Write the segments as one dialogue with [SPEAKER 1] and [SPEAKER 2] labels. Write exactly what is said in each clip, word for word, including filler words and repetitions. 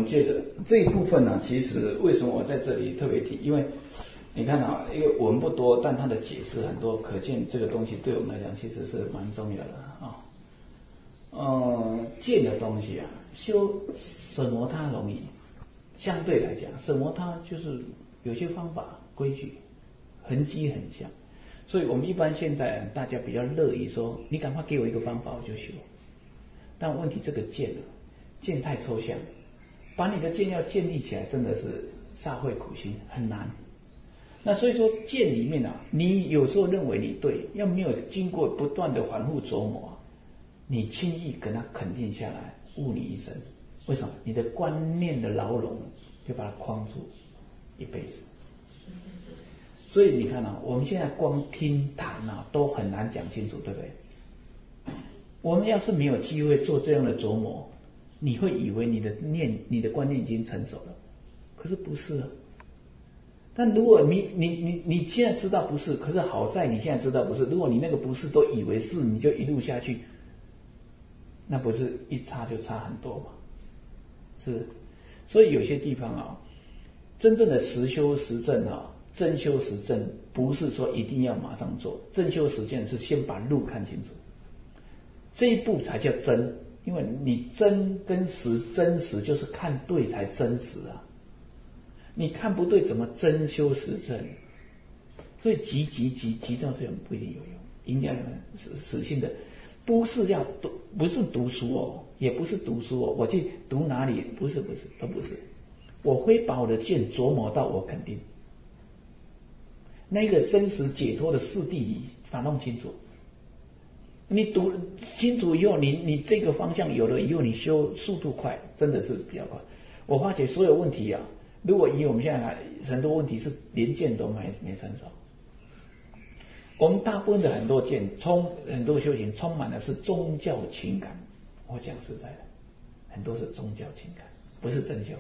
[SPEAKER 1] 接着这一部分呢，其实为什么我在这里特别提？因为你看啊，因为文不多，但它的解释很多，可见这个东西对我们来讲其实是蛮重要的啊。呃，见的东西啊，修什么它容易？相对来讲，什么它就是有些方法规矩痕迹很像，所以我们一般现在大家比较乐意说，你赶快给我一个方法我就修。但问题这个见啊，见太抽象，把你的见要建立起来，真的是煞费苦心，很难。那所以说见里面啊，你有时候认为你对，要没有经过不断的反复琢磨，你轻易跟他肯定下来，误你一生。为什么？你的观念的牢笼就把它框住一辈子。所以你看啊，我们现在光听谈啊，都很难讲清楚，对不对？我们要是没有机会做这样的琢磨，你会以为你的念、你的观念已经成熟了，可是不是啊。但如果你你你你现在知道不是，可是好在你现在知道不是，如果你那个不是都以为是，你就一路下去，那不是一差就差很多吗？是不是？所以有些地方啊，真正的实修实证啊，真修实证，不是说一定要马上做，真修实证是先把路看清楚。这一步才叫真，因为你真跟实，真实就是看对才真实啊。你看不对，怎么真修实证？所以急急急急到这种不一定有用，应该死死性的，不是要读，不是读书哦，也不是读书哦，我去读哪里？不是不是，都不是。我会把我的见琢磨到我肯定，那个生死解脱的四谛理，把它弄清楚。你读清楚以后，你你这个方向有了以后，你修速度快，真的是比较快。我发觉所有问题啊，如果以我们现在来，很多问题是连见都没没成熟。我们大部分的很多见充很多修行充满的是宗教情感。我讲实在的，很多是宗教情感，不是真修。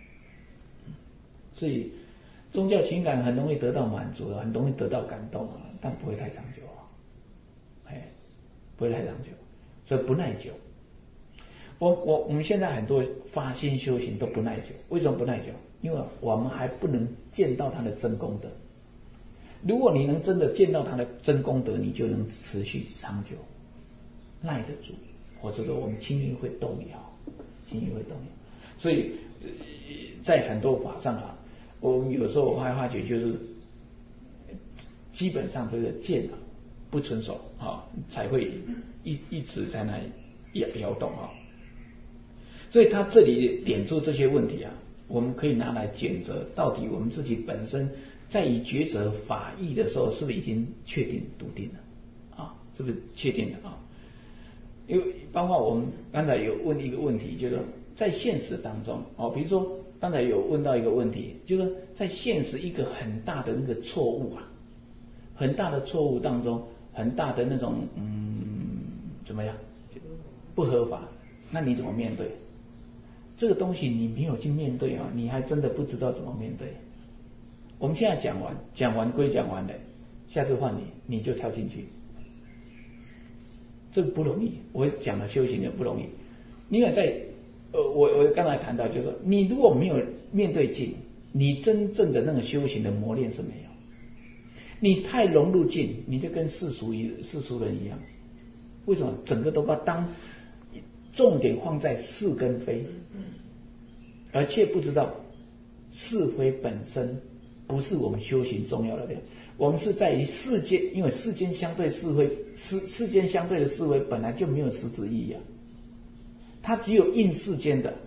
[SPEAKER 1] 所以宗教情感很容易得到满足，很容易得到感动，但不会太长久啊，哎。不会太长久，所以不耐久。我我我们现在很多发心修行都不耐久，为什么不耐久？因为我们还不能见到他的真功德。如果你能真的见到他的真功德，你就能持续长久，耐得住。否则的我们轻易会动摇，轻易会动摇。所以在很多法上啊，我们有时候我还发觉就是基本上这个见啊。不成熟啊，才会一一直在那摇摇动啊。所以他这里点出这些问题啊，我们可以拿来检责，到底我们自己本身在以抉择法义的时候，是不是已经确定笃定了啊？是不是确定了啊？因为包括我们刚才有问一个问题，就是在现实当中哦，比如说刚才有问到一个问题，就是在现实一个很大的那个错误啊，很大的错误当中。很大的那种嗯怎么样不合法，那你怎么面对这个东西？你没有去面对啊，你还真的不知道怎么面对。我们现在讲完，讲完归讲完了，下次换你，你就跳进去，这个不容易。我讲了修行也不容易，因为在呃我我刚才谈到就是说，你如果没有面对境，你真正的那个修行的磨练是没有。你太融入境，你就跟世俗一世俗人一样。为什么？整个都把当重点放在是跟非，而且不知道是非本身不是我们修行重要的点。我们是在于世间，因为世间相对是非，世世间相对的是非本来就没有实质意义啊，它只有应世间的。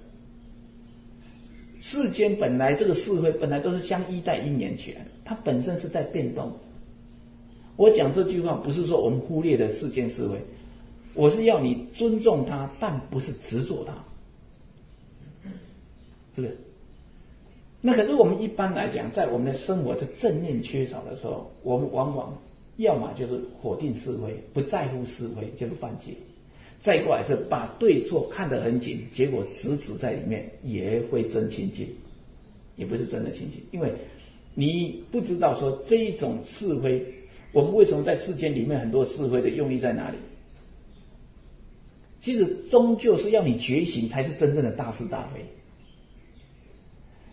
[SPEAKER 1] 世间本来这个是非本来都是相依带因缘起来的，它本身是在变动。我讲这句话不是说我们忽略了世间是非，我是要你尊重它，但不是执着它，是不是？那可是我们一般来讲，在我们的生活的正念缺少的时候，我们往往要么就是否定是非，不在乎是非，就是犯戒；再过来是把对错看得很紧，结果执执在里面，也会真清净，也不是真的清净，因为你不知道说这一种是非。我们为什么在世间里面很多是非的用意在哪里？其实终究是要你觉醒，才是真正的大是大非。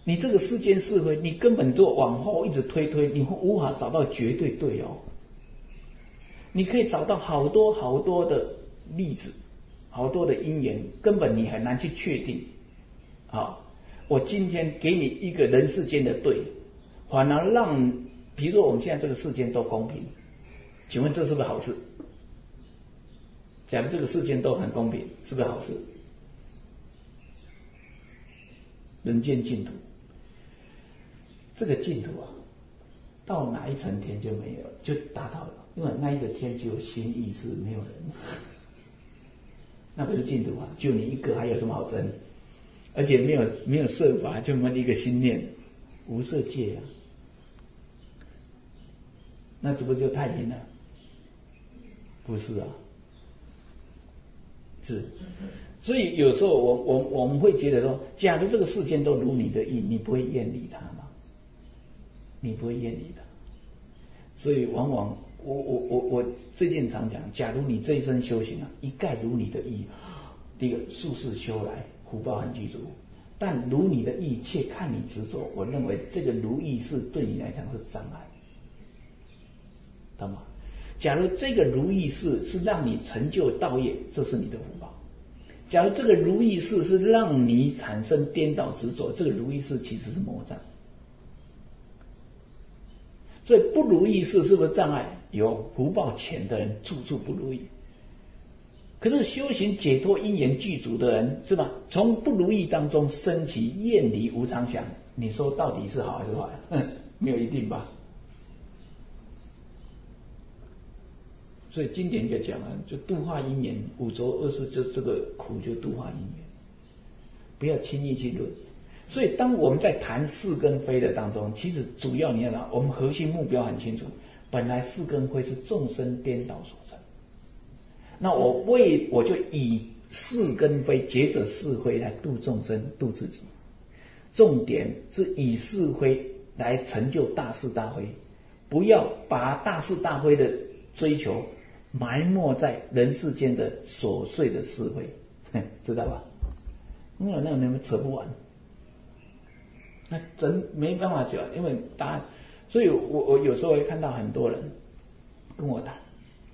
[SPEAKER 1] 你这个世间是非，你根本就往后一直推推，你无法找到绝对对哦。你可以找到好多好多的例子，好多的因缘，根本你很难去确定。好，我今天给你一个人世间的对，反而让，比如说我们现在这个世间都公平，请问这是不是好事？假如这个世间都很公平，是不是好事？人间净土，这个净土啊，到哪一层天就没有，就达到了，因为那一个天只有心意识，没有人，那不是净土啊，就你一个，还有什么好争？而且没有没有设法，就我们一个心念，无色界啊，那这不就太平了？不是啊，是，所以有时候我我我们会觉得说，假如这个世间都如你的意，你不会厌离它吗？你不会厌离它，所以往往我我我我最近常讲，假如你这一生修行啊，一概如你的意，第一个术士修来福报很具足，但如你的意却看你执着，我认为这个如意是对你来讲是障碍，懂吗？假如这个如意事是让你成就道业，这是你的福报；假如这个如意事是让你产生颠倒执着，这个如意事其实是魔障。所以不如意事是不是障碍？有，福报浅的人处处不如意。可是修行解脱因缘具足的人，是吧？从不如意当中升起厌离无常想，你说到底是好还是坏？嗯，没有一定吧。所以经典就讲了，就度化因缘，五浊恶世，就这个苦就度化因缘，不要轻易去论。所以当我们在谈是跟非的当中，其实主要你要讲，我们核心目标很清楚，本来是跟非是众生颠倒所成。那我为我就以是跟非，结者是非来度众生，度自己。重点是以是非来成就大是大非，不要把大是大非的追求埋没在人世间的琐碎的是非，知道吧？因为那个你们扯不完，那真没办法讲，因为答案。所以我我有时候会看到很多人跟我谈。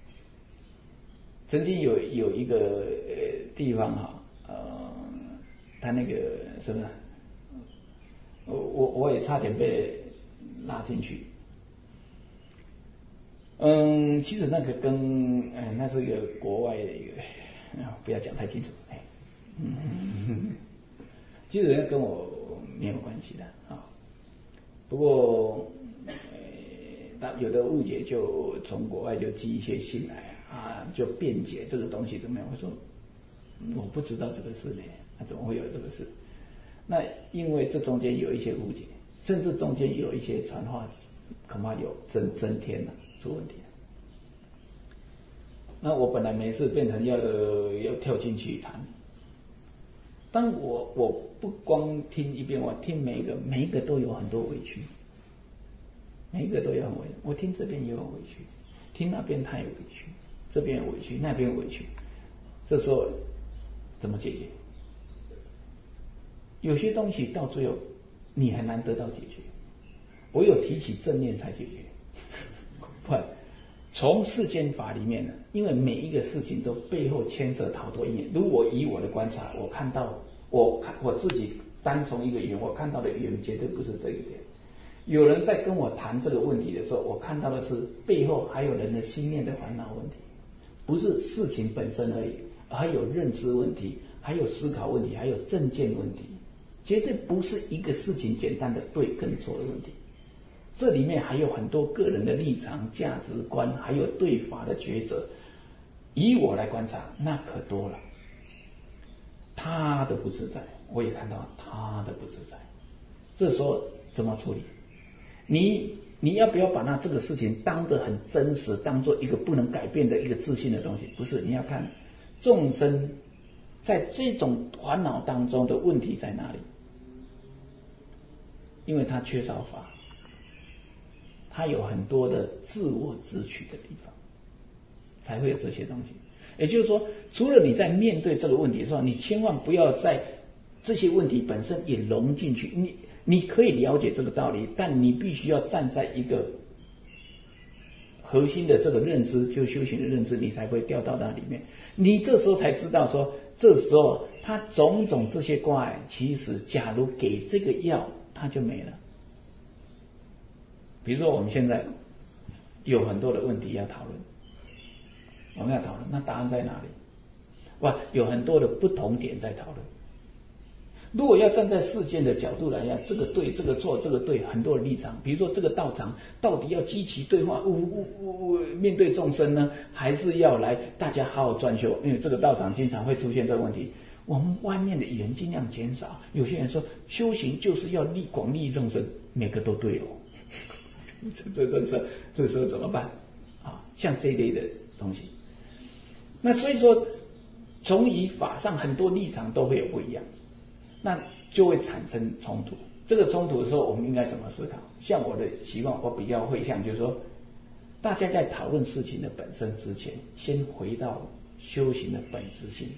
[SPEAKER 1] 曾经有有一个地方哈，呃，他那个什么，我我我也差点被拉进去。嗯，其实那个跟呃那是一个国外的一个，不要讲太清楚，哎，嗯，其实人家跟我没有关系的啊。不过，呃，有的误解就从国外就寄一些信来。啊，就辩解这个东西怎么样？我说我不知道这个事呢，那、啊、怎么会有这个事？那因为这中间有一些误解，甚至中间有一些传话，恐怕有增增添了出问题了。那我本来没事，变成要要跳进去谈。当我我不光听一遍，我听每一个每一个都有很多委屈，每一个都有很委屈。我听这边也有委屈，听那边他也委屈。这边委屈，那边委屈，这时候怎么解决？有些东西到最后你很难得到解决，唯有提起正念才解决。不然，从世间法里面呢，因为每一个事情都背后牵扯好多因缘。如果以我的观察，我看到，我看我自己单从一个缘，我看到的缘绝对不是这一点。有人在跟我谈这个问题的时候，我看到的是背后还有人的心念的烦恼问题。不是事情本身而已，还有认知问题，还有思考问题，还有正见问题，绝对不是一个事情简单的对跟错的问题。这里面还有很多个人的立场、价值观，还有对法的抉择。以我来观察，那可多了。他的不自在，我也看到他的不自在。这时候怎么处理？你你要不要把那这个事情当得很真实，当做一个不能改变的一个自信的东西？不是，你要看众生在这种烦恼当中的问题在哪里？因为他缺少法，他有很多的自我自取的地方，才会有这些东西。也就是说，除了你在面对这个问题的时候，你千万不要在这些问题本身也融进去。你你可以了解这个道理，但你必须要站在一个核心的这个认知，就修行的认知，你才不会掉到那里面。你这时候才知道说，这时候他种种这些挂碍，其实假如给这个药，它就没了。比如说我们现在有很多的问题要讨论，我们要讨论，那答案在哪里？哇，有很多的不同点在讨论。如果要站在世间的角度来讲，这个对，这个错，这个对，很多的立场。比如说这个道场到底要积极对话，呜呜呜面对众生呢，还是要来大家好好专修？因为这个道场经常会出现这个问题。我们外面的语言尽量减少。有些人说修行就是要利广利众生，每个都对哦。这这这这这时候怎么办啊？像这一类的东西，那所以说从以法上很多立场都会有不一样。那就会产生冲突。这个冲突的时候，我们应该怎么思考？像我的习惯，我比较会像就是说，大家在讨论事情的本身之前，先回到修行的本质性。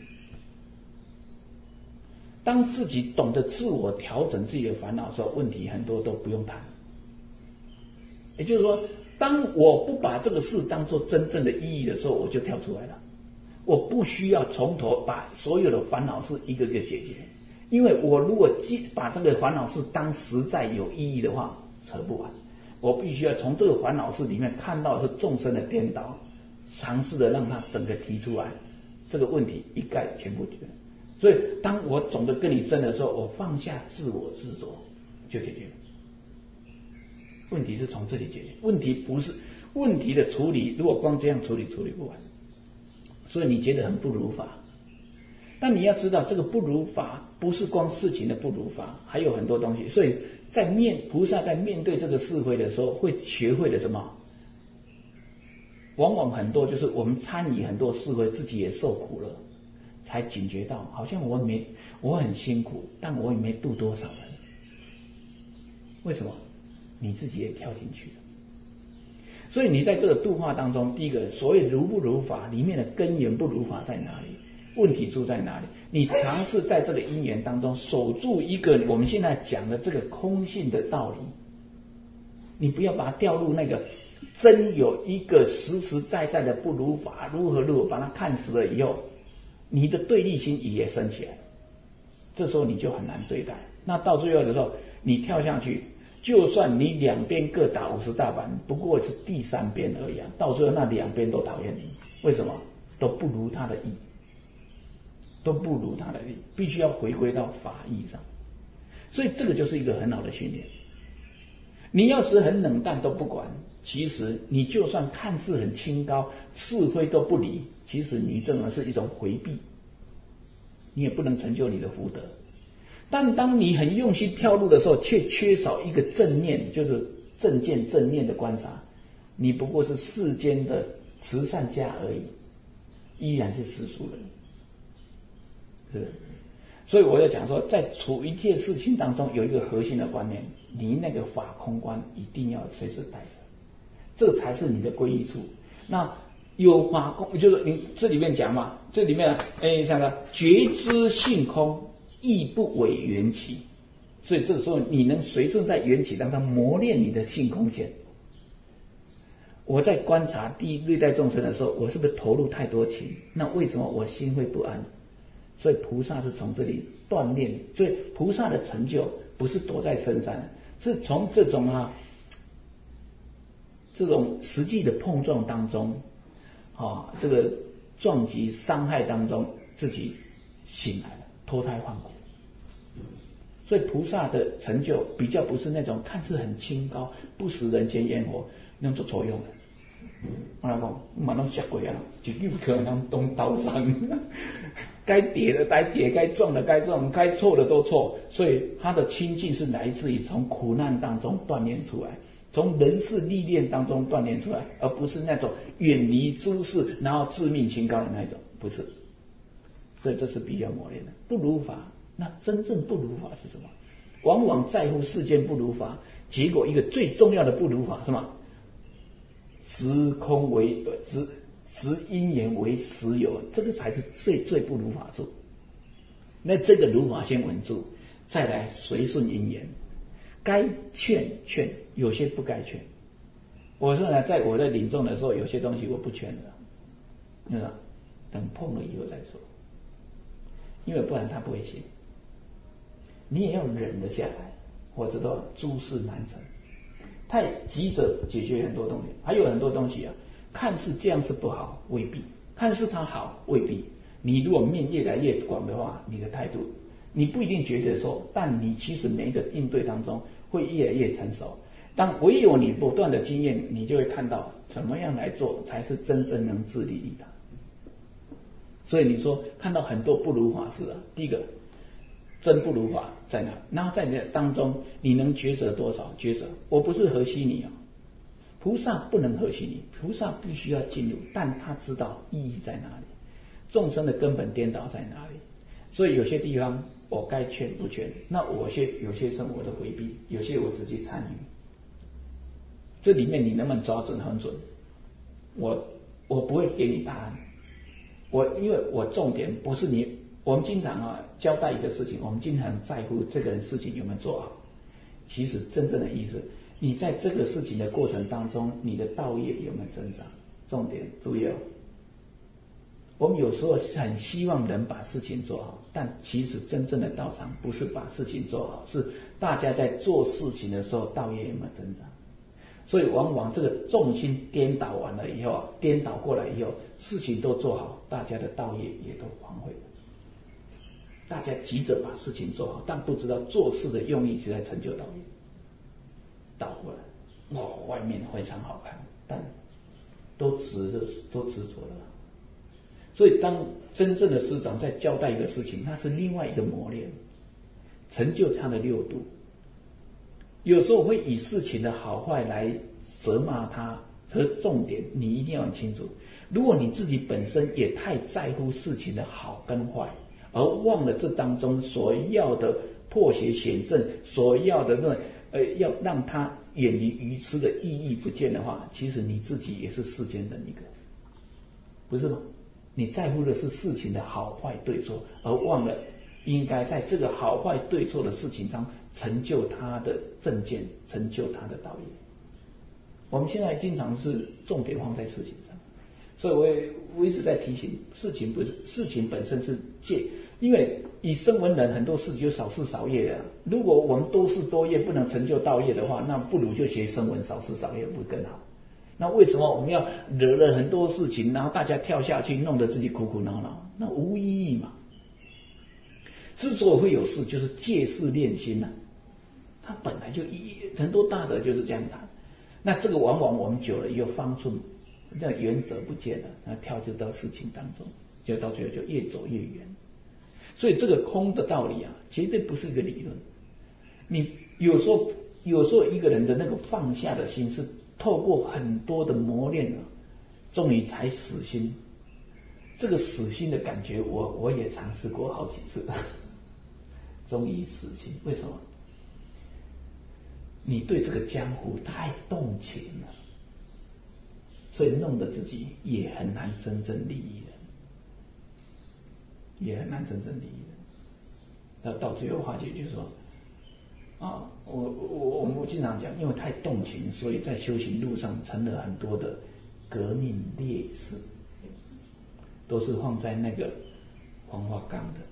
[SPEAKER 1] 当自己懂得自我调整自己的烦恼的时候，问题很多都不用谈。也就是说，当我不把这个事当作真正的意义的时候，我就跳出来了。我不需要从头把所有的烦恼事一个个解决。因为我如果把这个烦恼事当实在有意义的话，扯不完。我必须要从这个烦恼事里面看到是众生的颠倒，尝试的让它整个提出来，这个问题一概全部解决。所以当我总的跟你争的时候，我放下自我执着就解决了。问题是从这里解决，问题不是问题的处理，如果光这样处理处理不完，所以你觉得很不如法。但你要知道，这个不如法不是光事情的不如法，还有很多东西。所以在面菩萨在面对这个是非的时候，会学会了什么？往往很多就是我们参与很多是非，自己也受苦了，才警觉到，好像我没我很辛苦，但我也没度多少人。为什么？你自己也跳进去了。所以你在这个度化当中，第一个所谓如不如法里面的根源不如法在哪里？问题出在哪里？你尝试在这个因缘当中守住一个我们现在讲的这个空性的道理，你不要把它掉入那个真有一个实实在在的不如法，如何如何把它看死了以后，你的对立心也升起来，这时候你就很难对待。那到最后的时候，你跳下去，就算你两边各打五十大板，不过是第三边而已啊，到最后那两边都讨厌你，为什么？都不如他的意。都不如他的力，必须要回归到法义上，所以这个就是一个很好的训练。你要是很冷淡都不管，其实你就算看似很清高，是非都不理，其实你这种是一种回避，你也不能成就你的福德。但当你很用心跳入的时候，却缺少一个正念，就是正见正念的观察，你不过是世间的慈善家而已，依然是世俗人。是，所以我要讲说，在处一切事情当中，有一个核心的观念，你那个法空观一定要随时带着，这才是你的归依处。那有法空，就是你这里面讲嘛，这里面哎，像个觉知性空，亦不违缘起，所以这个时候你能随顺在缘起当中磨练你的性空见。我在观察第一对待众生的时候，我是不是投入太多情？那为什么我心会不安？所以菩萨是从这里锻炼，所以菩萨的成就不是躲在深山，是从这种啊这种实际的碰撞当中啊，这个撞击伤害当中自己醒来了，脱胎换骨。所以菩萨的成就比较不是那种看似很清高、不食人间烟火那种做作用的。我来讲，马上吓鬼啊！就有可能动刀山，该跌的该跌，该撞的该撞，该错的都错。所以他的清净是来自于从苦难当中锻炼出来，从人事历练当中锻炼出来，而不是那种远离诸事然后自命清高的那种，不是。所以这是比较磨练的。不如法，那真正不如法是什么？往往在乎世间不如法，结果一个最重要的不如法是什么？执空为执执因缘为实有，这个才是最最不如法处。那这个如法先稳住，再来随顺因缘。 该劝劝，有些不该劝。我说呢，在我在领众的时候，有些东西我不劝了，对吧？等碰了以后再说，因为不然他不会信。你也要忍得下来，或者说诸事难成。太急着解决很多东西，还有很多东西啊，看似这样是不好，未必；看似它好，未必。你如果面越来越广的话，你的态度，你不一定觉得说，但你其实每一个应对当中会越来越成熟。当唯有你不断的经验，你就会看到怎么样来做才是真正能自利利的。所以你说看到很多不如法事啊，第一个真不如法在哪？然后在这当中你能抉择多少？抉择，我不是和稀泥啊，菩萨不能和稀泥，菩萨必须要进入，但他知道意义在哪里，众生的根本颠倒在哪里。所以有些地方我该劝不劝，那我些有些是我的回避，有些我直接参与。这里面你能不能抓准很准？我我不会给你答案，我因为我重点不是你，我们经常啊交代一个事情，我们经常在乎这个人事情有没有做好。其实真正的意思，你在这个事情的过程当中，你的道业有没有增长？重点注意哦。我们有时候很希望人把事情做好，但其实真正的道场不是把事情做好，是大家在做事情的时候道业有没有增长。所以往往这个重心颠倒完了以后，颠倒过来以后，事情都做好，大家的道业也都荒废了。大家急着把事情做好，但不知道做事的用意是在成就道业。倒过来，哦，外面非常好看，但都执着，都执着了。所以当真正的师长在交代一个事情，那是另外一个磨练，成就他的六度。有时候会以事情的好坏来责骂他，和重点你一定要很清楚。如果你自己本身也太在乎事情的好跟坏，而忘了这当中所要的破邪显正，所要的这呃要让他远离愚痴的意义不见的话，其实你自己也是世间的一个，不是吗？你在乎的是事情的好坏对错，而忘了应该在这个好坏对错的事情上成就他的正见，成就他的道业。我们现在经常是重点放在事情上，所以我也我一直在提醒，事情不是事情本身是戒，因为以声闻人很多事就少事少业的。如果我们多事多业不能成就道业的话，那不如就学声闻少事少业不更好？那为什么我们要惹了很多事情，然后大家跳下去，弄得自己苦苦恼恼？那无意义嘛。之所以会有事，就是借事练心呐、啊。它本来就一很多大德就是这样谈。那这个往往我们久了以后方寸，这原则不见了，那跳就到事情当中，就到最后就越走越远。所以这个空的道理啊，绝对不是一个理论。你有时候有时候一个人的那个放下的心，是透过很多的磨练啊，终于才死心。这个死心的感觉，我我也尝试过好几次，终于死心。为什么？你对这个江湖太动情了，所以弄得自己也很难真正利益人，也很难真正利益人。那到最后化解就是说，啊，我我我们经常讲，因为太动情，所以在修行路上成了很多的革命烈士，都是放在那个黄花岗的。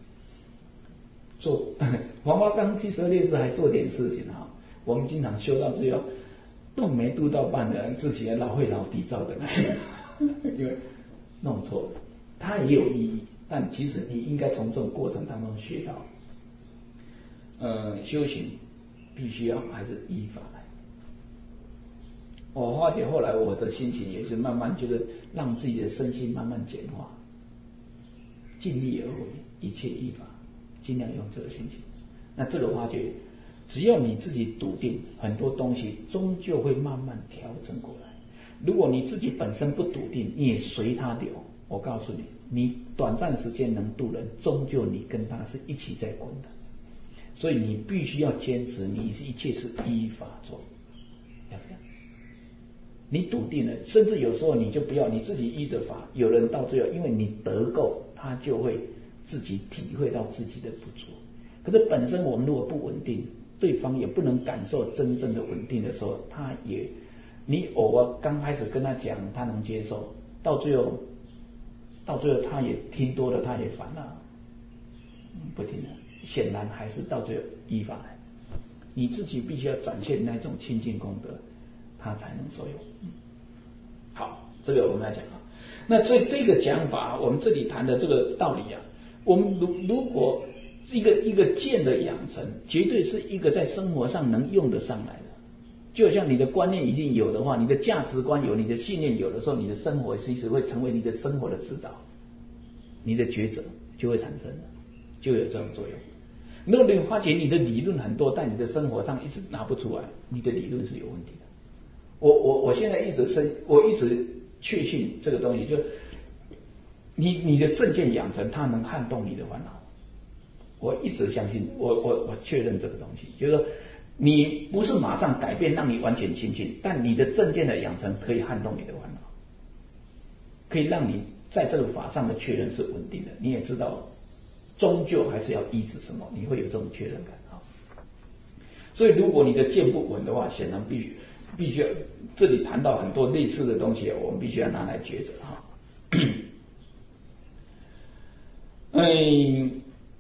[SPEAKER 1] 做黄花岗七十二烈士还做点事情哈。我们经常修到最后，度没度到半的人，自己也老会老底照的，因为弄错了。它也有意义，但其实你应该从这种过程当中学到，呃，修行必须要还是依法来。我发觉后来我的心情也是慢慢觉得让自己的身心慢慢简化，尽力而为，一切依法，尽量用这个心情。那这个发觉。只要你自己笃定，很多东西终究会慢慢调整过来。如果你自己本身不笃定，你也随它流，我告诉你，你短暂时间能渡人，终究你跟他是一起在滚的。所以你必须要坚持，你一切是依法做，要这样。你笃定了，甚至有时候你就不要你自己依着法，有人到最后，因为你得够，他就会自己体会到自己的不足。可是本身我们如果不稳定， 对方也不能感受真正的稳定的时候，他也你偶尔刚开始跟他讲，他能接受，到最后到最后他也听多了，他也烦了，不听了，显然还是到最后依法来。你自己必须要展现那种清净功德，他才能受用。嗯，好，这个我们来讲啊。那这这个讲法，我们这里谈的这个道理啊，我们如如果一个一个见的养成，绝对是一个在生活上能用得上来的。就像你的观念一定有的话，你的价值观有，你的信念有的时候，你的生活其实会成为你的生活的指导，你的抉择就会产生了，就有这种作用。如果你发觉你的理论很多，但你的生活上一直拿不出来，你的理论是有问题的。我我我现在一直深，我一直确信这个东西，就你你的正见养成，它能撼动你的烦恼。我一直相信，我我我确认这个东西，就是说你不是马上改变让你完全清净，但你的正见的养成可以撼动你的烦恼，可以让你在这个法上的确认是稳定的。你也知道终究还是要依止什么，你会有这种确认感啊。所以如果你的见不稳的话，显然必须必须要，这里谈到很多类似的东西，我们必须要拿来抉择哈。嗯，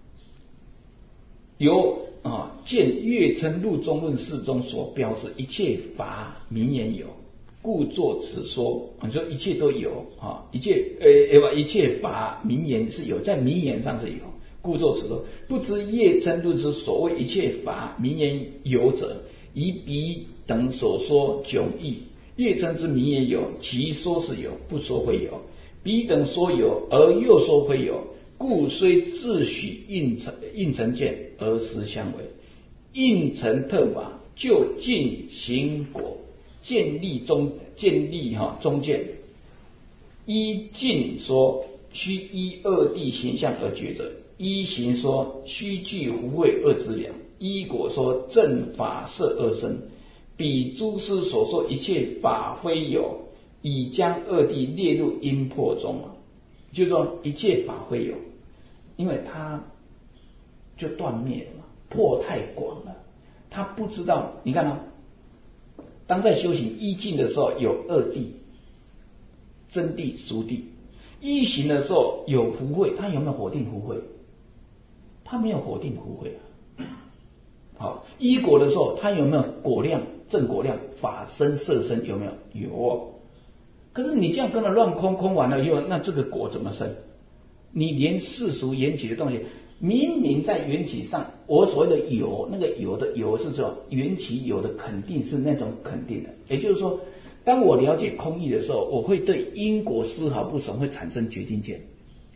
[SPEAKER 1] 由啊见月称入中论释中所标示，一切法名言有，故作此说。你说一切都有啊，一切呃呃一切法名言是有，在名言上是有。故作此说，不知业称论之所谓一切法名言有者，以彼等所说迥异。业称之名言有，其说是有，不说非有；彼等说有，而又说非有，故虽自诩应成应成见，而实相违。应成特法，就近行果，建立中建立哈中见。依境说，须依二谛形象而抉择。依行说，须具福慧二资粮；依果说，正法摄二身。彼诸师所说一切法非有，已将二谛列入因破中啊，就是说一切法非有，因为他就断灭了嘛，破太广了，他不知道。你看啊，当在修行依境的时候有二谛，真谛、俗谛；依行的时候有福慧，他有没有否定福慧？他没有否定福慧啊。好，依果的时候，他有没有果量？正果量、法身、色身有没有？有哦。可是你这样跟他乱空，空完了以后，那这个果怎么生？你连世俗缘起的东西，明明在缘起上，我所谓的有，那个有的有是说缘起有的肯定是那种肯定的，也就是说，当我了解空义的时候，我会对因果丝毫不爽，会产生决定见。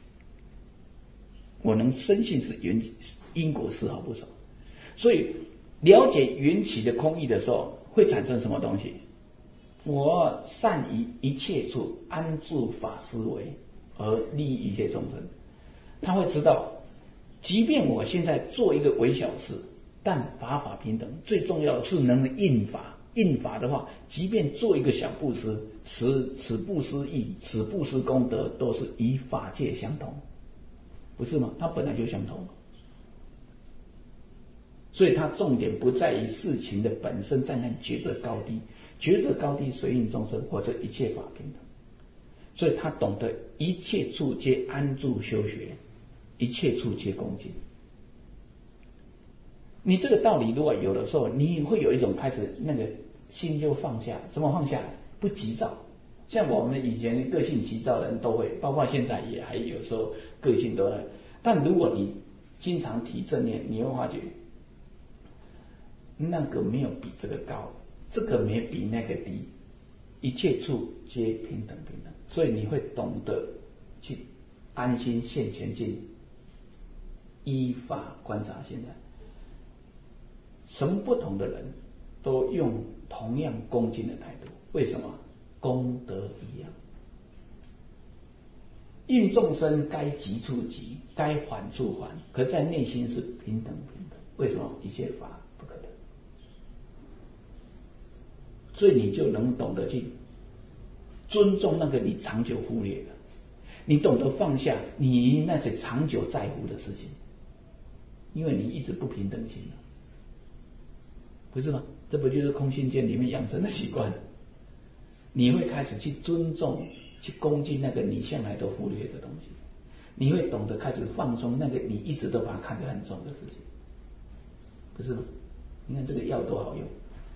[SPEAKER 1] 我能深信是缘起因果丝毫不爽，所以了解缘起的空义的时候，会产生什么东西？我善于一切处安住法思维，而利益一切众生。他会知道，即便我现在做一个微小事，但法法平等，最重要的是能应法。应法的话，即便做一个小布施，此此布施义，此布施功德，都是与法界相同，不是吗？它本来就相同。所以它重点不在于事情的本身，在那抉择高低，抉择高低随应众生，或者一切法平等。所以他懂得一切处皆安住修学，一切处皆恭敬。你这个道理如果有的时候，你会有一种开始那个心就放下。什么放下？不急躁。像我们以前个性急躁的人都会，包括现在也还有时候个性都会。但如果你经常提正念，你会发觉那个没有比这个高，这个没比那个低，一切处皆平等平等。所以你会懂得去安心现前进，依法观察现在。什么不同的人都用同样恭敬的态度，为什么？功德一样。应众生该急处急，该缓处缓，可是在内心是平等平等。为什么？一切法不可得。所以你就能懂得去尊重那个你长久忽略的，你懂得放下你那些长久在乎的事情，因为你一直不平等心了。 不是吗？这不就是空性见里面养成的习惯？你会开始去尊重、去恭敬那个你向来都忽略的东西，你会懂得开始放松那个你一直都把它看得很重的事情，不是吗？你看这个药多好用，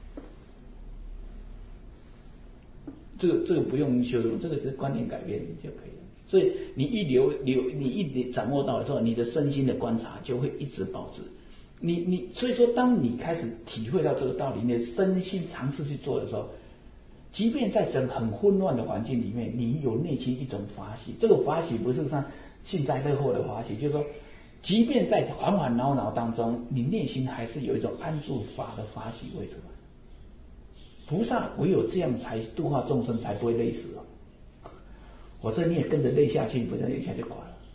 [SPEAKER 1] 这个这个不用修容，这个是观念改变就可以了。所以你一留留，你一掌握到的时候，你的身心的观察就会一直保持。你你所以说，当你开始体会到这个道理，你的身心尝试去做的时候，即便在整很混乱的环境里面，你有内心一种法喜。这个法喜不是像幸灾乐祸的法喜，就是说，即便在烦烦恼恼当中，你内心还是有一种安住法的法喜会出来。菩萨唯有这样才度化众生，才不会累死哦。我这你也跟着累下去，不然一下就垮了。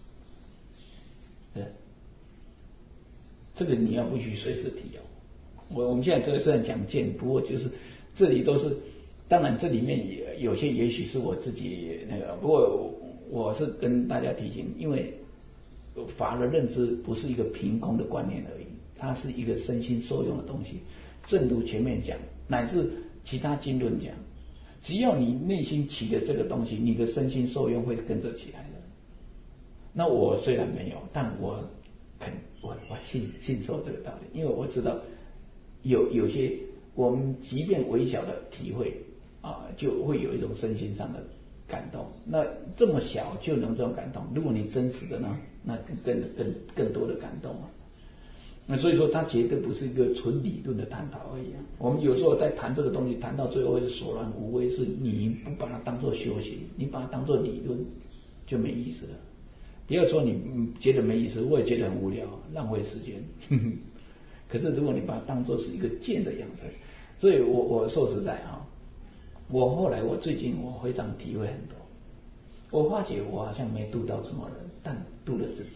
[SPEAKER 1] 对，这个你要不许随时提哦。我我们现在这个虽然讲见，不过就是这里都是，当然这里面也有些也许是我自己那个，不过我是跟大家提醒，因为法的认知不是一个凭空的观念而已，它是一个身心受用的东西。正如前面讲，乃至其他经论讲，只要你内心起了这个东西，你的身心受用会跟着起来的。那我虽然没有，但我肯我我信信受这个道理，因为我知道有有些我们即便微小的体会啊，就会有一种身心上的感动。那这么小就能这种感动，如果你真实的呢，那更更更多的感动啊。那所以说，它绝对不是一个纯理论的探讨而已啊。我们有时候在谈这个东西，谈到最后会是索然无味，是你不把它当作修行，你把它当作理论，就没意思了。不要说你觉得没意思，我也觉得很无聊，浪费时间。可是如果你把它当作是一个见的养成，所以我我说实在啊，我后来我最近我非常体会很多，我发觉我好像没度到什么人，但度了自己。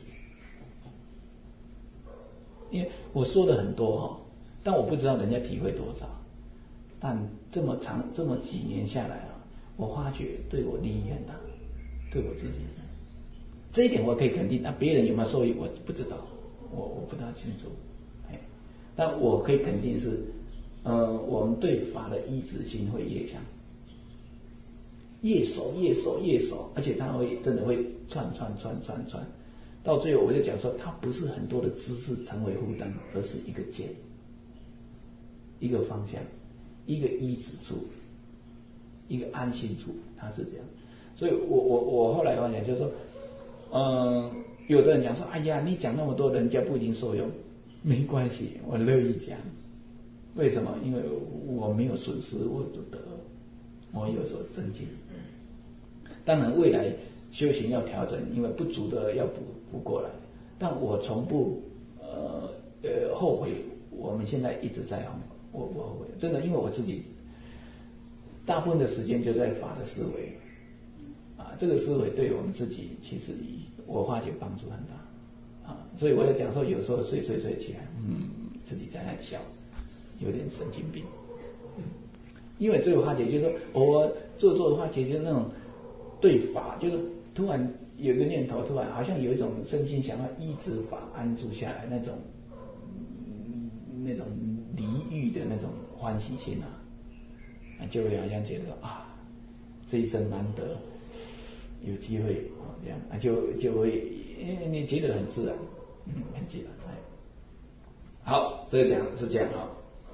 [SPEAKER 1] 因为我说的很多哈，但我不知道人家体会多少。但这么长这么几年下来啊，我发觉对我利益很大，对我自己这一点我可以肯定。那别人有没有受益我不知道，我我不大清楚。哎，但我可以肯定是，呃，我们对法的依止心会越强，越守越守越守，而且它会真的会串串串串串。到最后我就讲说，它不是很多的知识成为负担，而是一个见，一个方向，一个依止处，一个安心处，它是这样。所以我我我后来发现就是说，嗯，有的人讲说，哎呀，你讲那么多，人家不一定受用，没关系，我乐意讲。为什么？因为我没有损失，我有得，我有所增进。当然，未来修行要调整，因为不足的要补补过来。但我从不呃呃后悔，我们现在一直在我不后悔，真的，因为我自己大部分的时间就在法的思维啊，这个思维对我们自己其实我发觉帮助很大啊，所以我在讲说，有时候睡睡睡起来，嗯，自己在那里笑，有点神经病。嗯，因为这个发觉就是说，我做做的话，其实那种对法，就是突然有一个念头，突然好像有一种身心想要依止法安住下来那种、嗯、那种离欲的那种欢喜心啊，就会好像觉得啊，这一生难得有机会啊，这样啊，就就会你觉得很自然，嗯，很自然。好，这个讲是这样啊。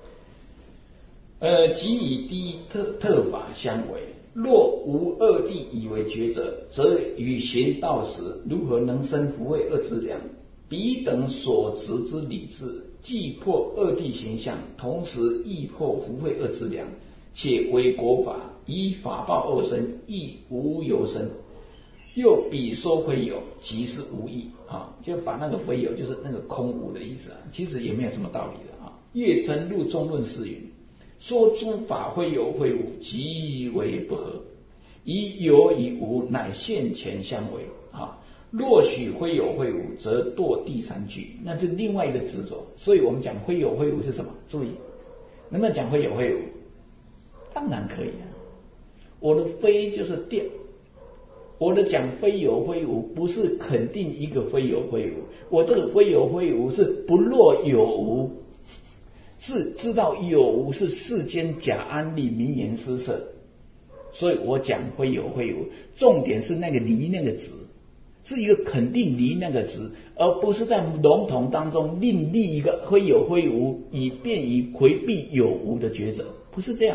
[SPEAKER 1] 呃，即以第一特特法相违，若无二谛以为觉者，则与行道时，如何能生福慧二资粮？彼等所执之理智，既破二谛形象，同时亦破福慧二资粮，且为国法，以法报二身，亦无有身。又彼说非有，即是无义啊，就把那个非有就是那个空无的意思啊，其实也没有什么道理的啊。月称入中论是云：说诸法非有非无，即为不合。以有与无，乃现前相违啊。若许非有非无，则堕第三句，那是另外一个执着。所以我们讲非有非无是什么？注意，能不能讲非有非无？当然可以啊。我的非就是电。我的讲非有非无，不是肯定一个非有非无，我这个非有非无是不若有无， 是知道有无是世间假安立名言施设，所以我讲非有非无，重点是那个离那个执，是一个肯定离那个执，而不是在笼统当中另立一个非有非无，以便于回避有无的抉择，不是这样。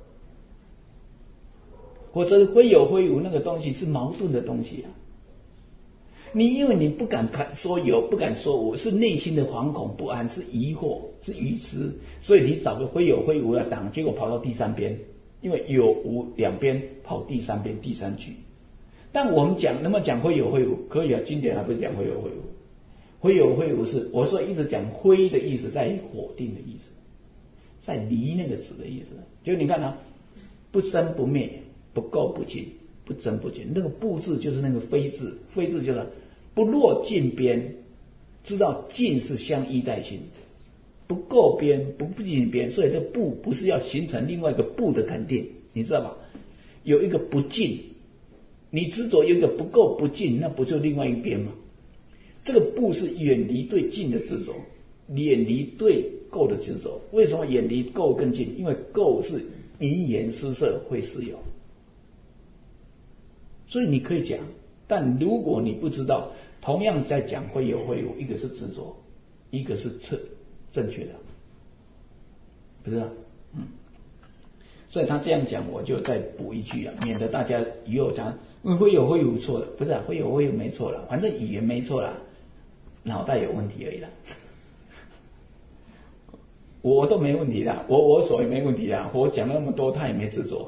[SPEAKER 1] 或者非有非无那个东西是矛盾的东西啊。你因为你不敢说有，不敢说无，是内心的惶恐不安，是疑惑，是愚痴，所以你找个非有非无的党，结果跑到第三边，因为有无两边跑第三边第三局。但我们讲能不能讲非有非无？可以啊，经典还不是讲非有非无？非有非无是我说一直讲非的意思，在于否定的意思，在离那个子的意思。就你看啊，不生不灭，不垢不净，不增不减，那个不字就是那个非字，非字就是不落尽边，知道尽是相依待性，不够边，不不尽边，所以这不不是要形成另外一个不的肯定，你知道吧？有一个不尽，你执着有一个不够不尽，那不就另外一边吗？这个不是远离对尽的执着，远离对够的执着。为什么远离够更近？因为够是名言施设会是有，所以你可以讲，但如果你不知道，同样在讲会有会有，一个是执着，一个是正正确的，不是啊？嗯，所以他这样讲，我就再补一句啊，免得大家以后讲会有会有错的，不是啊，会有会有没错了，反正语言没错啦，脑袋有问题而已啦。我都没问题啦，我我所也没问题啦，我讲了那么多，他也没执着。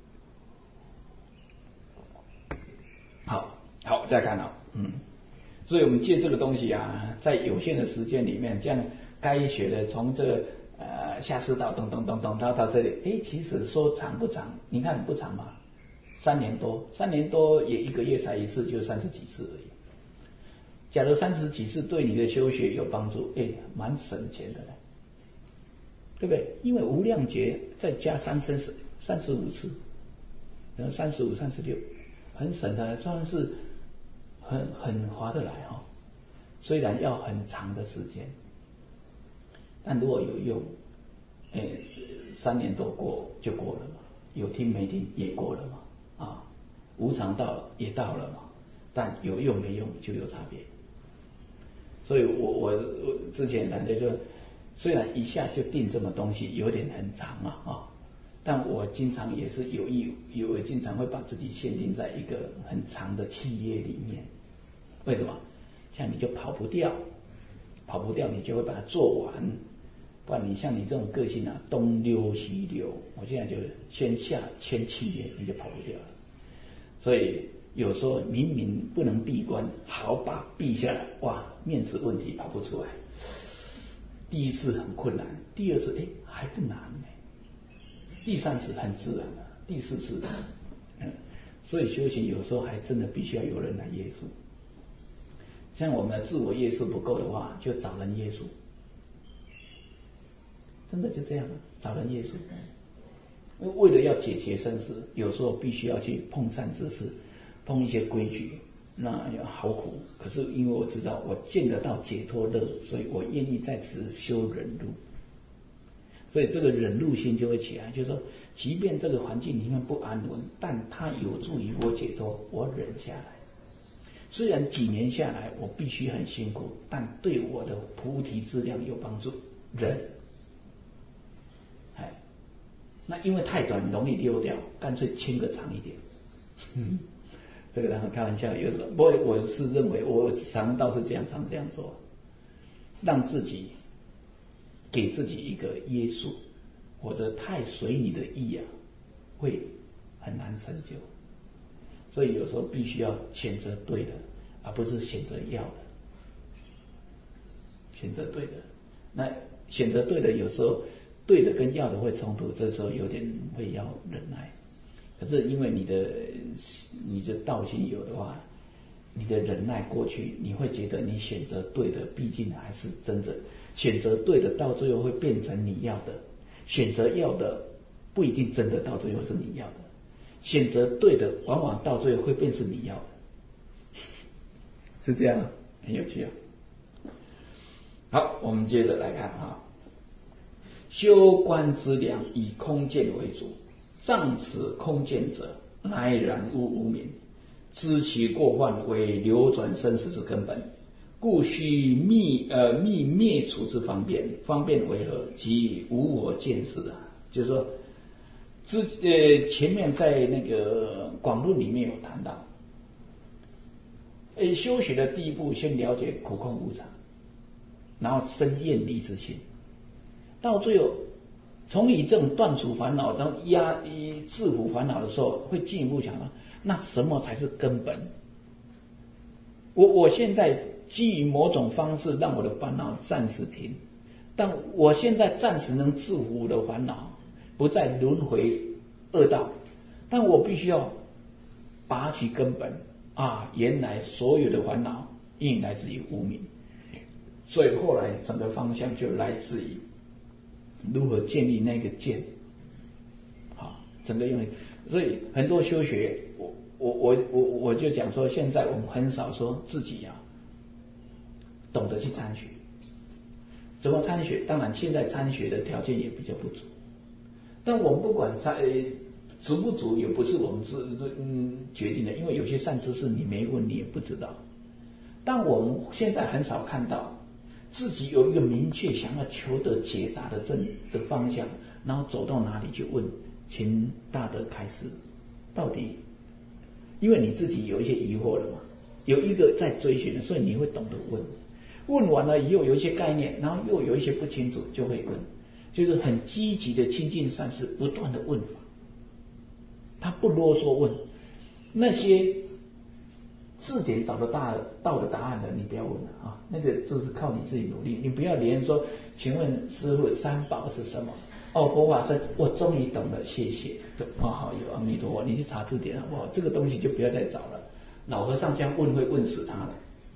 [SPEAKER 1] 好，好，再看啊，嗯，所以我们借这个东西啊，在有限的时间里面，这样该学的从这个呃下士道咚咚咚咚到到这里，哎，其实说长不长？你看不长嘛，三年多，三年多也一个月才一次，就三十几次而已。假如三十几次对你的修学有帮助，哎，蛮省钱的嘞，对不对？因为无量劫再加三生十三十五次，然后三十五、三十六。很省的，算是很很划得来哈、哦。虽然要很长的时间，但如果有用，哎，三年多过就过了嘛，有听没听也过了嘛，啊，无常到了也到了嘛，但有用没用就有差别。所以我我我之前感觉就，虽然一下就定这么东西，有点很长啊啊。但我经常也是有意有经常会把自己限定在一个很长的契约里面，为什么？这样你就跑不掉，跑不掉你就会把它做完，不然你像你这种个性啊，东溜西溜，我现在就先下签契约，你就跑不掉了。所以有时候明明不能闭关，好把闭下来，哇，面子问题跑不出来。第一次很困难，第二次哎还不难呢。第三次很自然了，第四次，嗯，所以修行有时候还真的必须要有人来约束。像我们的自我约束不够的话，就找人约束，真的就这样，找人约束。为了要解决生死，有时候必须要去碰善知识，碰一些规矩，那好苦。可是因为我知道我见得到解脱乐，所以我愿意在此修忍辱。所以这个忍辱心就会起来，就是说，即便这个环境里面不安稳，但它有助于我解脱，我忍下来。虽然几年下来我必须很辛苦，但对我的菩提质量有帮助。忍，哎，那因为太短容易溜掉，干脆牵个长一点。嗯，这个当然开玩笑，有时候，不过我是认为，我常倒是这样，常这样做，让自己。给自己一个约束，或者太随你的意啊，会很难成就。所以有时候必须要选择对的，而不是选择要的。选择对的，那选择对的，有时候对的跟要的会冲突，这时候有点会要忍耐。可是因为你的你的道心有的话，你的忍耐过去，你会觉得你选择对的，毕竟还是真的。选择对的，到最后会变成你要的；选择要的，不一定真的到最后是你要的。选择对的，往往到最后会变成你要的，是这样，很有趣啊。好，我们接着来看啊， 修观之良，以空见为主，障此空见者，乃然无无明。知其过患为流转生死之根本，故须密呃密灭除之方便。方便为何？即无我见识啊，就是说，之呃前面在那个广论里面有谈到，呃修学的第一步，先了解苦空无常，然后生厌离之心，到最后从以这种断除烦恼到压制服烦恼的时候，会进一步讲到，那什么才是根本？我我现在基于某种方式让我的烦恼暂时停，但我现在暂时能制服我的烦恼，不再轮回恶道，但我必须要拔其根本啊！原来所有的烦恼因来自于无明，所以后来整个方向就来自于如何建立那个见，好，整个用意。所以很多修学，我我我我我就讲说，现在我们很少说自己啊懂得去参学。怎么参学？当然现在参学的条件也比较不足，但我们不管参足不足，也不是我们自嗯决定的，因为有些善知识你没问你也不知道。但我们现在很少看到自己有一个明确想要求得解答的正的方向，然后走到哪里去问，请大德开示，到底，因为你自己有一些疑惑了嘛，有一个在追寻的，所以你会懂得问，问完了以后有一些概念，然后又有一些不清楚就会问，就是很积极的亲近善士，不断的问法，他不啰嗦问，那些字典找得到到的答案的，你不要问了啊，那个就是靠你自己努力，你不要连说，请问师父三宝是什么？哦，佛法僧，我终于懂了，谢谢。哦，好，有阿弥陀佛，你去查字典好不好？这个东西就不要再找了，老和尚这样问会问死他了。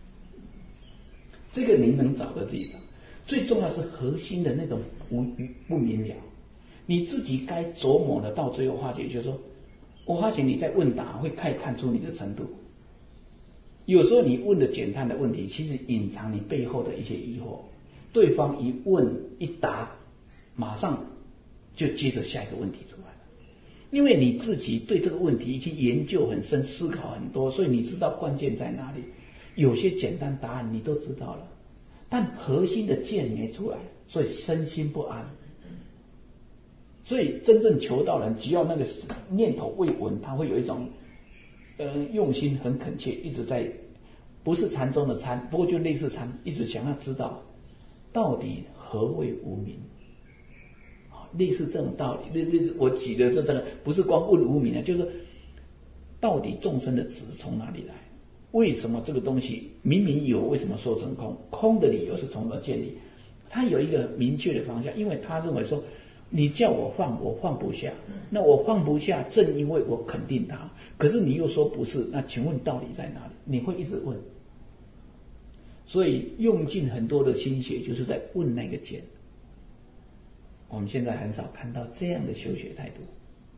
[SPEAKER 1] 这个您能找的自己找，最重要是核心的那种无不明了，你自己该琢磨的，到最后化解，就是说，我发觉你在问答会看看出你的程度。有时候你问的简单的问题，其实隐藏你背后的一些疑惑，对方一问一答，马上就接着下一个问题出来了。因为你自己对这个问题去研究很深，思考很多，所以你知道关键在哪里。有些简单答案你都知道了，但核心的见没出来，所以身心不安。所以真正求道人，只要那个念头未稳，他会有一种呃用心很恳切，一直在，不是禅宗的禅，不过就类似禅，一直想要知道到底何谓无明，类似这种道理。类似我举的这这个不是光问无明啊，就是到底众生的执从哪里来？为什么这个东西明明有，为什么说成空？空的理由是从何建立？他有一个明确的方向，因为他认为说，你叫我放，我放不下，那我放不下，正因为我肯定他，可是你又说不是，那请问道理在哪里？你会一直问，所以用尽很多的心血，就是在问那个见。我们现在很少看到这样的修学态度，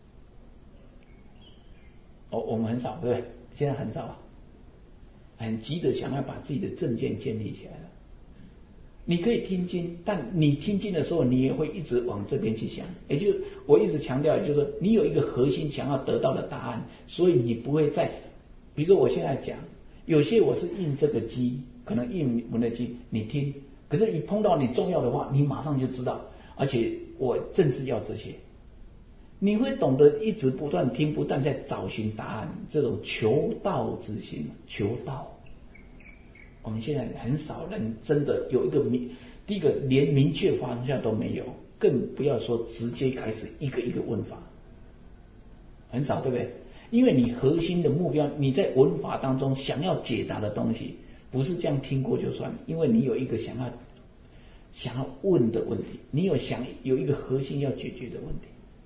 [SPEAKER 1] 哦，我们很少，对不对？现在很少啊，很急着想要把自己的正见建立起来了。你可以听经，但你听经的时候，你也会一直往这边去想。也就我一直强调，就是说你有一个核心想要得到的答案，所以你不会再，比如说我现在讲，有些我是应这个机，可能应文的机，你听，可是你碰到你重要的话，你马上就知道，而且我正是要这些，你会懂得一直不断听，不断在找寻答案，这种求道之心，求道。我们现在很少人真的有一个明，第一个连明确方向都没有，更不要说直接开始一个一个问法，很少，对不对？因为你核心的目标，你在文法当中想要解答的东西，不是这样听过就算，因为你有一个想要想要问的问题，你有想有一个核心要解决的问题，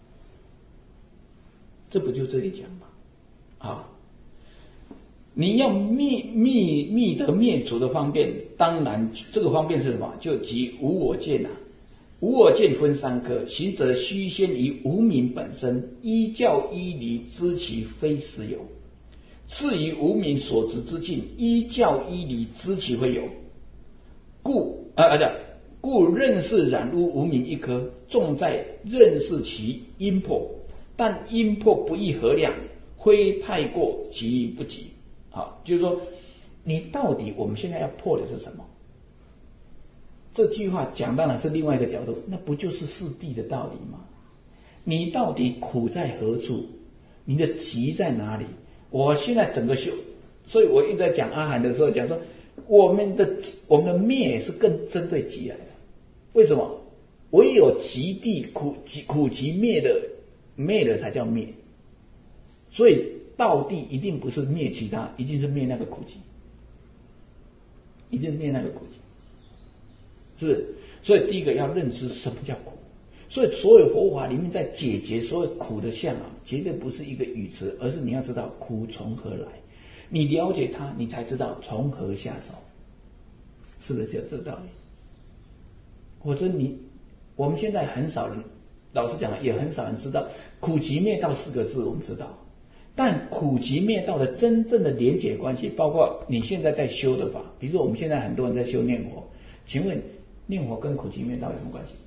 [SPEAKER 1] 这不就这里讲吗？啊。你要灭灭灭得灭除的方便，当然这个方便是什么？就即无我见啊。无我见分三科，行者须先于无明本身，依教依理知其非实有；次于无明所执之境，依教依理知其非有。故啊啊的， 故认识染污无明一颗，重在认识其因破，但因破不易合量，非太过即不及。好，就是说你到底我们现在要破的是什么？这句话讲当然是另外一个角度，那不就是四谛的道理吗？你到底苦在何处？你的集在哪里？我现在整个修，所以我一直在讲阿含的时候讲说，我们的我们的灭是更针对集来的。为什么？唯有集地苦集苦集灭的灭了才叫灭，所以道地一定不是灭其他，一定是灭那个苦集，一定是灭那个苦集，是不是？所以第一个要认知什么叫苦。所以所有佛法里面在解决所有苦的相啊，绝对不是一个语词，而是你要知道苦从何来，你了解它，你才知道从何下手，是不是有这个道理？或者你我们现在很少人，老实讲也很少人知道苦集灭道四个字，我们知道，但苦集灭道的真正的连结关系，包括你现在在修的法，比如说我们现在很多人在修念佛，请问念佛跟苦集灭道有什么关系？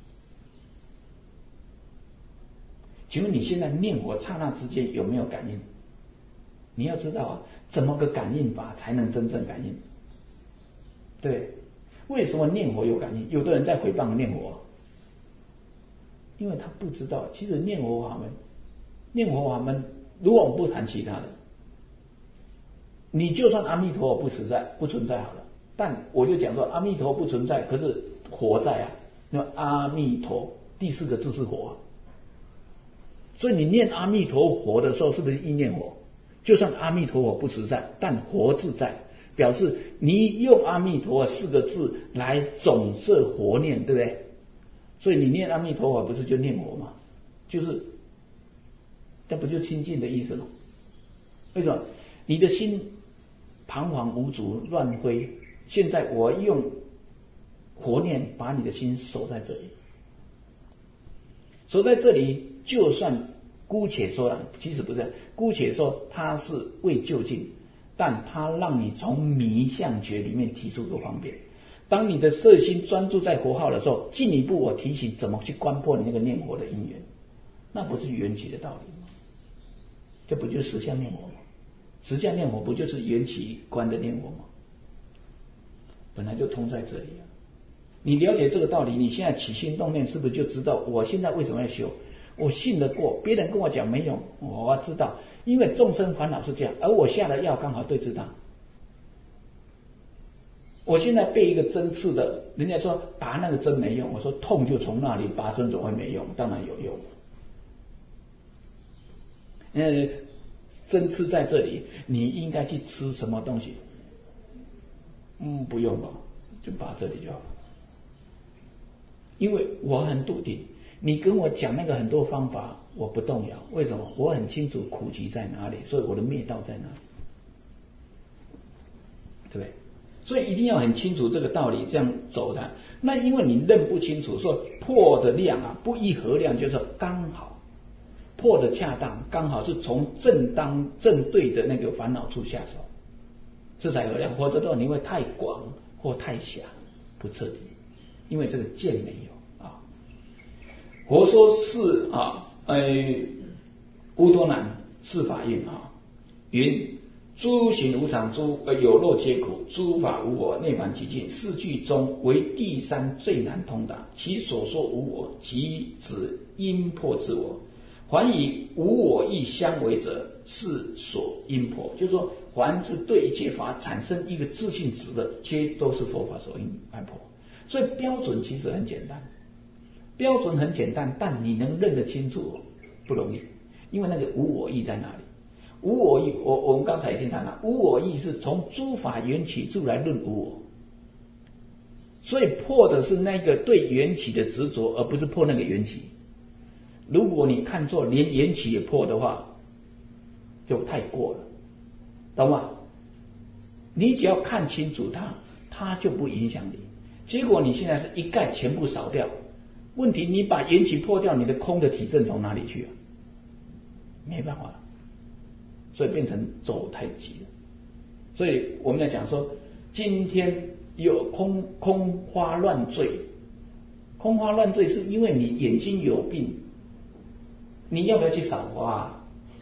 [SPEAKER 1] 请问你现在念佛刹那之间有没有感应？你要知道啊，怎么个感应法才能真正感应？对，为什么念佛有感应？有的人在诽谤念佛，因为他不知道，其实念佛法门，念佛法门，如果我们不谈其他的，你就算阿弥陀佛不存在，不存在好了，但我就讲说阿弥陀不存在，可是活在啊，那阿弥陀第四个字是活啊。所以你念阿弥陀佛的时候，是不是意念佛？就算阿弥陀佛不实在，但佛自在，表示你用阿弥陀佛四个字来总摄活念，对不对？所以你念阿弥陀佛不是就念佛吗？就是，那不就清净的意思吗？为什么？你的心彷徨无主，乱飞。现在我用活念把你的心守在这里，守在这里。就算姑且说了，其实不是，姑且说它是为就近，但它让你从迷相觉里面提出个方便。当你的色心专注在佛号的时候，进一步我提醒怎么去观破你那个念佛的因缘，那不是缘起的道理吗？这不就是实相念佛吗？实相念佛不就是缘起观的念佛吗？本来就通在这里啊。你了解这个道理，你现在起心动念是不是就知道我现在为什么要修？我信得过，别人跟我讲没用，我要知道，因为众生烦恼是这样，而我下的药刚好对治它。我现在被一个针刺的，人家说拔那个针没用，我说痛就从那里拔针，总会没用，当然有用。呃，针刺在这里，你应该去吃什么东西？嗯，不用吧，就拔这里就好。因为我很笃定。你跟我讲那个很多方法，我不动摇。为什么？我很清楚苦集在哪里，所以我的灭道在哪里，对不对？所以一定要很清楚这个道理，这样走的。那因为你认不清楚，说破的量啊，不一合量，就是刚好破的恰当，刚好是从正当正对的那个烦恼处下手，这才合量。否则的话，你会太广或太狭，不彻底，因为这个见没有。佛说是啊，呃，乌托难是法印啊，云诸行无常，诸呃有漏皆苦，诸法无我，涅槃寂静。四句中为第三最难通达，其所说无我，即指因破自我。凡以无我义相违者，是所因破。就是说，凡是对一切法产生一个自信值的，皆都是佛法所因破。所以标准其实很简单。标准很简单，但你能认得清楚不容易，因为那个无我义在哪里？无我义，我我们刚才已经谈了，无我义是从诸法缘起处来论无我，所以破的是那个对缘起的执着，而不是破那个缘起。如果你看错，连缘起也破的话，就太过了，懂吗？你只要看清楚它，它就不影响你。结果你现在是一概全部扫掉。问题你把缘起破掉，你的空的体证从哪里去啊？没办法了，所以变成走太急了。所以我们要讲说，今天有空空花乱坠，空花乱坠是因为你眼睛有病，你要不要去赏花啊？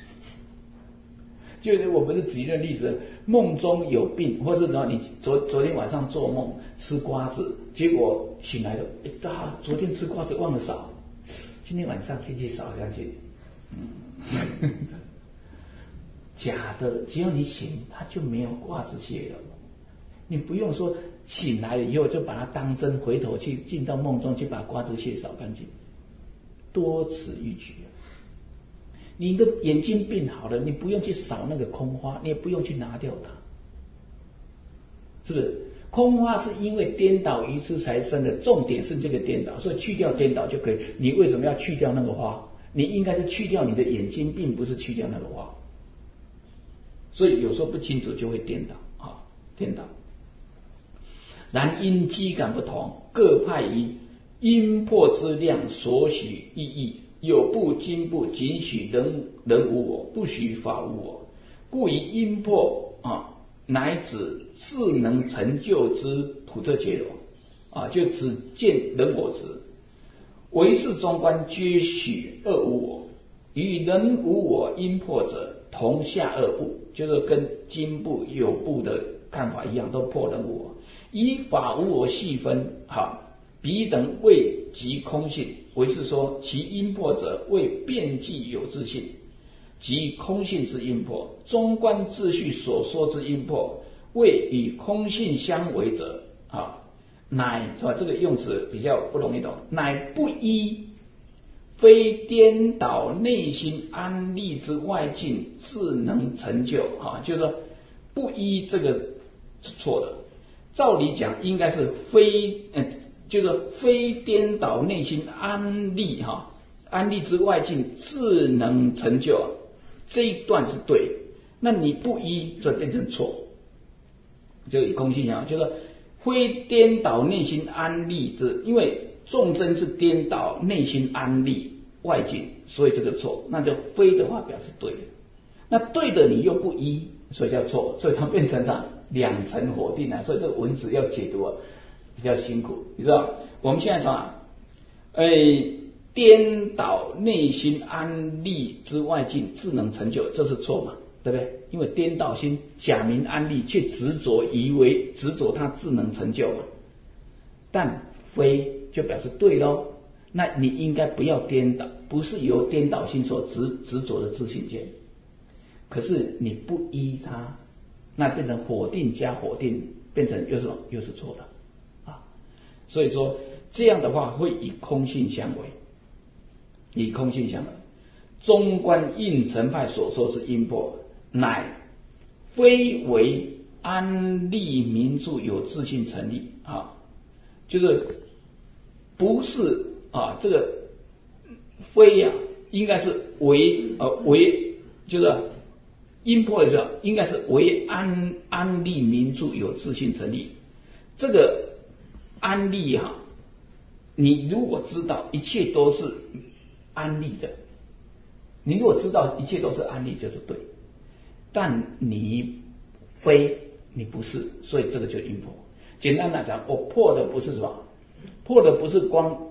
[SPEAKER 1] 就是我们是举一个例子，梦中有病，或是呢你昨昨天晚上做梦吃瓜子，结果醒来了，哎啊，昨天吃瓜子忘了扫，今天晚上进去扫下去，嗯，假的，只要你醒，它就没有瓜子屑了。你不用说醒来了以后就把它当真，回头去进到梦中去把瓜子屑扫干净，多此一举。你的眼睛病好了，你不用去扫那个空花，你也不用去拿掉它，是不是？空花是因为颠倒愚痴才生的，重点是这个颠倒，所以去掉颠倒就可以。你为什么要去掉那个花？你应该是去掉你的眼睛，并不是去掉那个花。所以有时候不清楚就会颠倒啊，颠倒。然因机感不同，各派于阴魄之量所许意义。有部经部仅许人人无我，不许法无我，故以阴魄啊，乃指智能成就之普特伽罗啊，就只见人我执。唯是中观皆许二无我，与人无我阴魄者同下二部，就是跟经部有部的看法一样，都破人无我。以法无我细分，好，彼等谓即空性。为是说，其阴魄者为遍计有自性，即空性之阴魄。中观秩序所说之阴魄，为与空性相违者，啊，乃是吧？这个用词比较不容易懂，乃不依非颠倒内心安立之外境自能成就，啊，就是说不依这个是错的。照理讲，应该是非嗯。就是非颠倒内心安立哈，安立之外境自能成就啊，这一段是对，那你不依就变成错，就以空性讲，就是非颠倒内心安立之，因为众生是颠倒内心安立外境，所以这个错，那就非的话表示对的，那对的你又不依，所以叫错，所以它变成了两层否定啊，所以这个文字要解读啊比较辛苦，你知道？我们现在从啊，哎，颠倒内心安立之外境自能成就，这是错嘛？对不对？因为颠倒心假名安立，却执着以为执着它自能成就嘛。但非就表示对咯，那你应该不要颠倒，不是由颠倒心所执执着的自性见。可是你不依它，那变成否定加否定，变成又是又是错的。所以说这样的话会以空性相违，以空性相违。中观应成派所说之阴魄，乃非为安立名著有自性成立啊，就是不是啊，这个非呀、啊，应该是为呃为就是阴魄的时候，应该是为安安立名著有自性成立，这个。安立哈，你如果知道一切都是安立的，你如果知道一切都是安立就是对，但你非你不是，所以这个就阴魄。简单来讲，我破的不是什么，破的不是光，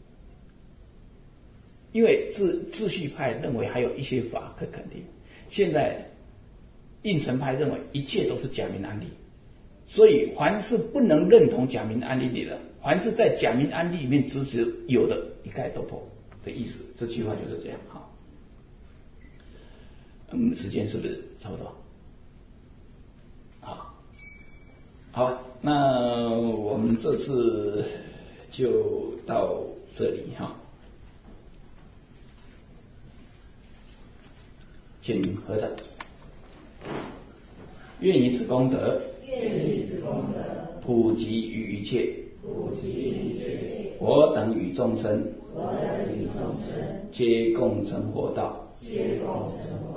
[SPEAKER 1] 因为秩秩序派认为还有一些法可肯定，现在应成派认为一切都是假名安立。所以凡是不能认同假名安立的，凡是在假名安立里面支持有的一概都破的意思，这句话就是这样。好，嗯，时间是不是差不多？好，好，那我们这次就到这里哈，请合掌。愿以此功德，
[SPEAKER 2] 愿以此功德
[SPEAKER 1] 普及于一切，
[SPEAKER 2] 普及于一切
[SPEAKER 1] 我等与众生，
[SPEAKER 2] 我等与众生
[SPEAKER 1] 皆共成佛道，
[SPEAKER 2] 皆共成佛道。